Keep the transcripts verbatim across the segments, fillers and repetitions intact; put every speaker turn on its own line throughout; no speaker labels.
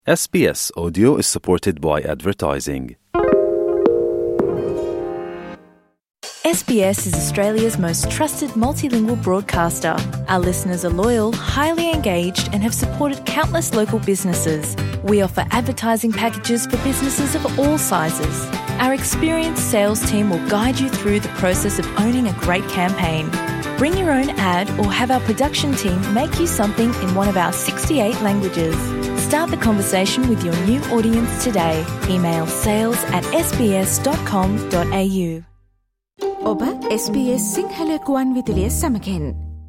S B S Audio is supported by advertising.
S B S is Australia's most trusted multilingual broadcaster. Our listeners are loyal, highly engaged and have supported countless local businesses. We offer advertising packages for businesses of all sizes. Our experienced sales team will guide you through the process of owning a great campaign. Bring your own ad or have our production team make you something in one of our sixty-eight languages. Start the conversation with your new audience today. Email sales at s b s dot com dot a u.
ඔබ S B S Sinhala ගුවන් විදුලිය සමගින්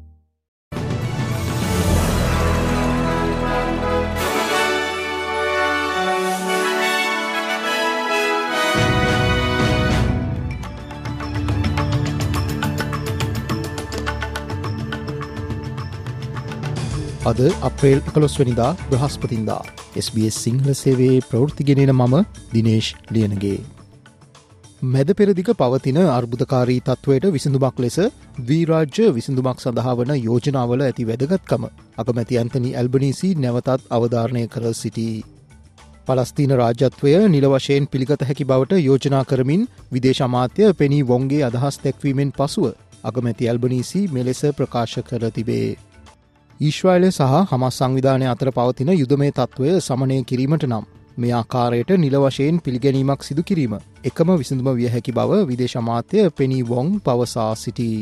අද අප්‍රේල් එකොළොස් වෙනිදා බ්‍රහස්පතින්දා S B S Sinhala සේවයේ ප්‍රවෘත්ති ගෙනෙන මම දිනේෂ් ලියනගේ. මැද පෙරදිග පවතින අර්බුදකාරී තත්ත්වයට විසඳුමක් ලෙස ද්විරාජ්‍ය විසඳුමක් සඳහා වන යෝජනාවල ඇති වැදගත්කම අගමැති ඇන්තනි ඇල්බනීසි නැවතත් අවධාරණය කර සිටී. පලස්තීන රාජ්‍යත්වය නිල වශයෙන් පිළිගත හැකි බවට යෝජනා කරමින් විදේශ අමාත්‍ය පෙනී වොන්ගේ අදහස් දැක්වීමෙන් පසුව අගමැති ඇල්බනීසි මෙලෙස ප්‍රකාශ කර තිබේ. ඊශ්‍රායලය සහ හමස් සංවිධානය අතර පවතින යුදමය තත්ත්වය සමනය කිරීමට නම් මේ ආකාරයට නිල වශයෙන් පිළිගැනීමක් සිදු කිරීම එකම විසඳුම විය හැකි බව විදේශ අමාත්‍ය පෙනී වොන් පවසා සිටී.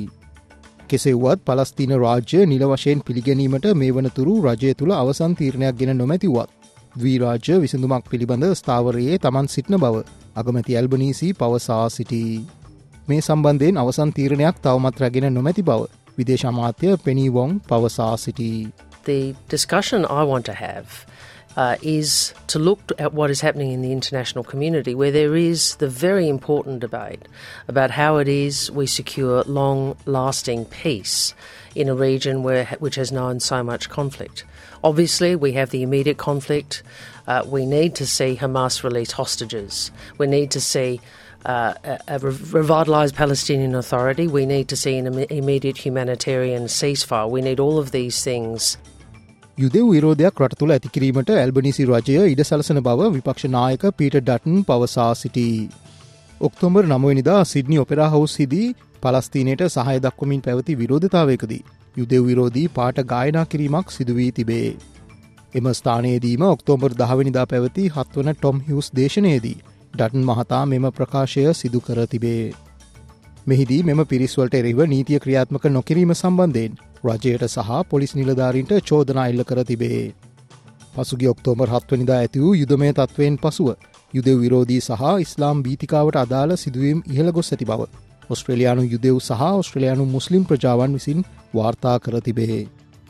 කෙසේ වුවත් පලස්තීන රාජ්‍ය නිල වශයෙන් පිළිගැනීමට මේ වනතුරු රජය තුළ අවසන් තීරණයක් ගෙන නොමැතිවත් ද්විරාජ්‍ය විසඳුමක් පිළිබඳ ස්ථාවරයේ තමන් සිටින බව අගමැති ඇල්බනීසි පවසා සිටී. මේ සම්බන්ධයෙන් අවසන් තීරණයක් තවමත් රැගෙන නොමැති බව විදේශ අමාත්‍ය පෙනී වොන් පවසා සිටී.
The discussion I want to have uh, is to look at what is happening in the international community, where there is the very important debate about how it is we secure long-lasting peace in a region where which has known so much conflict. Obviously, we have the immediate conflict. Uh, we need to see Hamas release hostages. We need to see Uh, a, a revitalised Palestinian Authority. We need to see an im- immediate humanitarian ceasefire. We need all of these things.
යුදෙව් විරෝධයක් රට තුළ ඇති කිරීමට Albanese රජය ඉඩ සලසන බව විපක්ෂ නායක Peter Dutton පවසා සිටී. ඔක්තෝබර් නව වෙනිදා සිඩ්නි ඔපෙරා හවුස්හිදී පලස්තීනයට සහාය දක්වමින් පැවති විරෝධතාවයකදී යුදෙව් විරෝධී පාට ගායනා කිරීමක් සිදු වී තිබේ. එම ස්ථානයේදීම ඔක්තෝබර් දහ වෙනිදා පැවති හත්වන ටොම් හියුස් දේශනයේදී ඩටන් මහතා මෙම ප්‍රකාශය සිදු කර තිබේ. මෙහිදී මෙම පිරිස්වලට එරෙහිව නීතිය ක්‍රියාත්මක නොකිරීම සම්බන්ධයෙන් රජයට සහ පොලිස් නිලධාරීන්ට චෝදනා එල්ල කර තිබේ. පසුගිය ඔක්තෝබර් හත් වෙනිදා ඇති වූ යුදමය තත්ත්වයෙන් පසුව යුදෙව් විරෝධී සහ ඉස්ලාම් භීතිකාවට අදාළ සිදුවීම් ඉහළ ගොස් ඇති බව ඔස්ට්‍රේලියානු යුදෙව් සහ ඔස්ට්‍රේලියානු මුස්ලිම් ප්‍රජාවන් විසින් වාර්තා කර තිබේ.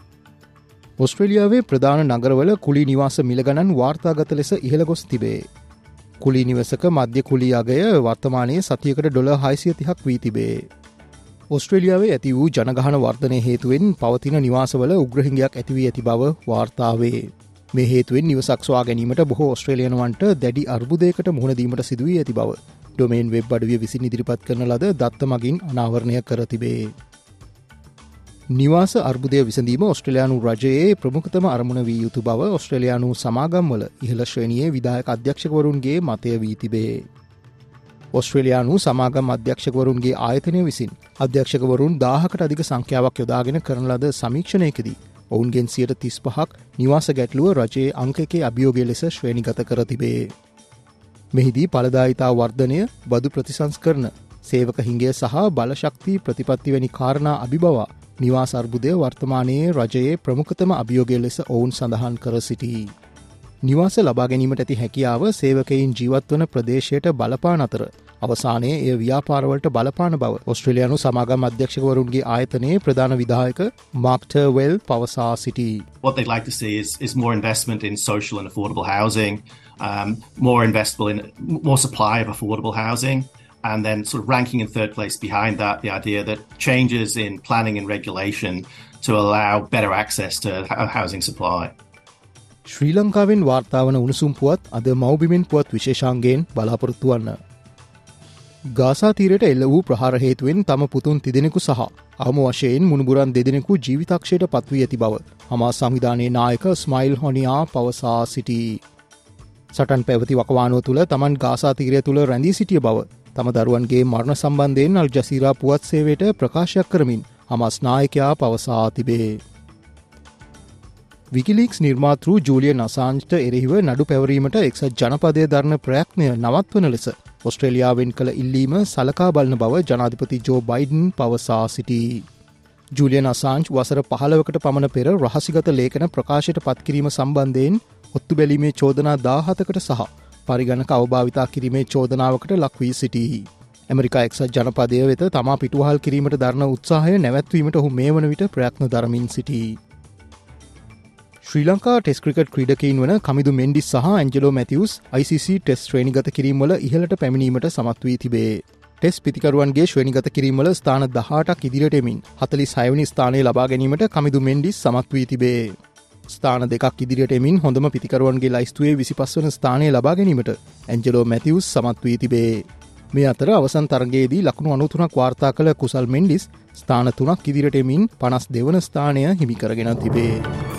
ඔස්ට්‍රේලියාවේ ප්‍රධාන නගරවල කුලී නිවාස මිල ගණන් වාර්තාගත ලෙස ඉහළ ගොස් තිබේ. කුලී නිවසක මධ්‍ය කුලී අගය වර්තමානයේ සතියකට ඩොලර් හයසිය තිහක් වී තිබේ. ඔස්ට්‍රේලියාවේ ඇති වූ ජනගහන වර්ධනය හේතුවෙන් පවතින නිවාසවල උග්‍රහිංගයක් ඇති වී ඇති බව වාර්තාවේ. මේ හේතුවෙන් නිවසක් සොයා ගැනීමට බොහෝ ඔස්ට්‍රේලියානුවන්ට දැඩි අර්බුදයකට මුහුණ දීමට සිදු වී ඇති බව ඩොමේන් වෙබ් අඩවිය විසින් ඉදිරිපත් කරන ලද දත්ත මගින් අනාවරණය කර තිබේ. නිවාස අර්බුදය විසඳීම ඔස්ට්‍රේලියානු රජයේ ප්‍රමුඛතම අරමුණ වී යුතු බව ඔස්ට්‍රේලියානු සමාගම්වල ඉහළ ශ්‍රේණියේ විධායක අධ්‍යක්ෂකවරුන්ගේ මතය වී තිබේ. ඔස්ට්‍රේලියානු සමාගම් අධ්‍යක්ෂකවරුන්ගේ ආයතනය විසින් අධ්‍යක්ෂකවරුන් දාහකට අධික සංඛ්‍යාවක් යොදාගෙන කරන ලද සමීක්ෂණයකදී ඔවුන්ගෙන් සියයට තිස් පහක් නිවාස ගැටලුව රජයේ අංක එකේ අභියෝගය ලෙස ශ්‍රේණිගත කර තිබේ. මෙහිදී ඵලදායිතා වර්ධනය, බදු ප්‍රතිසංස්කරණ, සේවක හිඟය සහ බලශක්ති ප්‍රතිපත්ති වැනි කාරණා අභිබවා නිවාස අර්බුදය වර්තමානයේ රජයේ ප්‍රමුඛතම අභියෝගය ලෙස ඔවුන් සඳහන් කර සිටී. නිවාස ලබා ගැනීමට ඇති හැකියාව සේවකයින් ජීවත් වන ප්‍රදේශයට බලපාන අතර අවසානයේ එය ව්‍යාපාරවලට බලපාන බව ඔස්ට්‍රේලියානු සමාගම් අධ්‍යක්ෂකවරුන්ගේ ආයතනයේ ප්‍රධාන විධායක මාර්ක් ටර්වෙල් පවසා සිටී.
What they'd like to see is, is more investment in social and affordable housing, um, more investable in more supply of affordable housing, and then sort of ranking in third place behind that, the idea that changes in planning and regulation to allow better access to housing supply.
ශ්‍රී ලංකාවෙන් වාර්තාවන උණුසුම් පුවත් අද මව්බිමෙන් පුවත් විශේෂාංගයෙන් බලාපොරොත්තු වන්න. Gaza තීරයට එල්ල වූ ප්‍රහාර හේතුවෙන් තම පුතුන් තිදෙනෙකු සහ අවම වශයෙන් මුණුබුරන් දෙදෙනෙකු ජීවිතක්ෂයට පත්වී ඇති බව හමාස් සංවිධානයේ නායක ස්මයිල් හොනියා පවසා සිටී. සටන් පැවති වකවානුව තුළ තමන් ගාසා තීරය තුළ රැඳී සිටිය බව තම දරුවන්ගේ මරණ සම්බන්ධයෙන් අල් ජසීරා පුවත් සේවයට ප්‍රකාශයක් කරමින් හමාස් නායකයා පවසා තිබේ. විකිලීක්ස් නිර්මාතෘ ජූලියන් අසාන්ජ්ට එරෙහිව නඩු පැවරීමට එක්සත් ජනපදය දරන ප්‍රයත්නය නවත්වන ලෙස ඔස්ට්‍රේලියාවෙන් කළ ඉල්ලීම සලකා බලන බව ජනාධිපති ජෝ බයිඩන් පවසා සිටී. ජූලියන් අසාන්ජ් වසර පහළවකට පමණ පෙර රහසිගත ලේඛන ප්‍රකාශයට පත්කිරීම සම්බන්ධයෙන් ඔත්තු බැලීමේ චෝදනා දාහතකට සහ පරිගණක අවභාවිතා කිරීමේ චෝදනාවකට ලක්වී සිටී. ඇමරිකා එක්සත් ජනපදය වෙත තමා පිටුවහල් කිරීමට දරන උත්සාහය නැවැත්වීමට ඔහු මේ වන විට ප්‍රයත්න දරමින් සිටී. ශ්‍රී ලංකා ටෙස්ට් ක්‍රිකට් ක්‍රීඩකයින් වන කමිදු මෙන්ඩිස් සහ ඇන්ජලෝ මැතිවස් ආයි සී සී ටෙස්ට් ශ්‍රේණිගත කිරීම්වල ඉහළට පැමිණීමට සමත් වී තිබේ. ටෙස්ට් පිතිකරුවන්ගේ ශ්‍රේණිගත කිරීම්වල ස්ථාන දහඅටක් ඉදිරියට එමින් හතළිස් හය වෙනි ස්ථානය ලබා ගැනීමට කමිදු මෙන්ඩිස් සමත් වී තිබේ. ස්ථාන දෙකක් ඉදිරියට එමින් හොඳම පිතිකරුවන්ගේ ලයිස්තුවේ විසිපස් වන ස්ථානය ලබා ගැනීමට ඇන්ජලෝ මැතිවස් සමත් වී තිබේ. මේ අතර අවසන් තරගයේදී ලකුණු අනූතුනක් වාර්තා කළ කුසල් මෙන්ඩිස් ස්ථාන තුනක් ඉදිරියට එමින් පනස් දෙවන ස්ථානය හිමි කරගෙන තිබේ.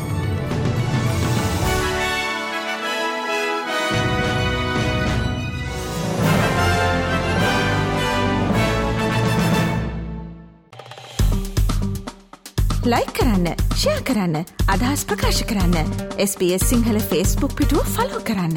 ලයික් කරන්න, ෂෙයා කරන්න, අදහස් ප්‍රකාශ කරන්න. S B S Sinhala Facebook පිටුව ෆලෝ කරන්න.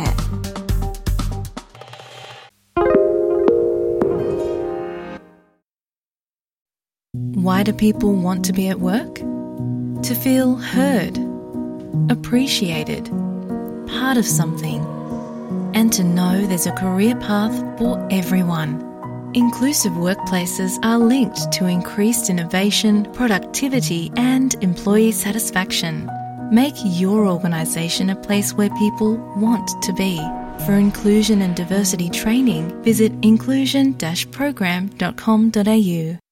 Why do people want to be at work? To feel heard, appreciated, part of something, and to know there's a career path for everyone. Inclusive workplaces are linked to increased innovation, productivity, and employee satisfaction. Make your organisation a place where people want to be. For inclusion and diversity training, visit inclusion dash program dot com dot a u.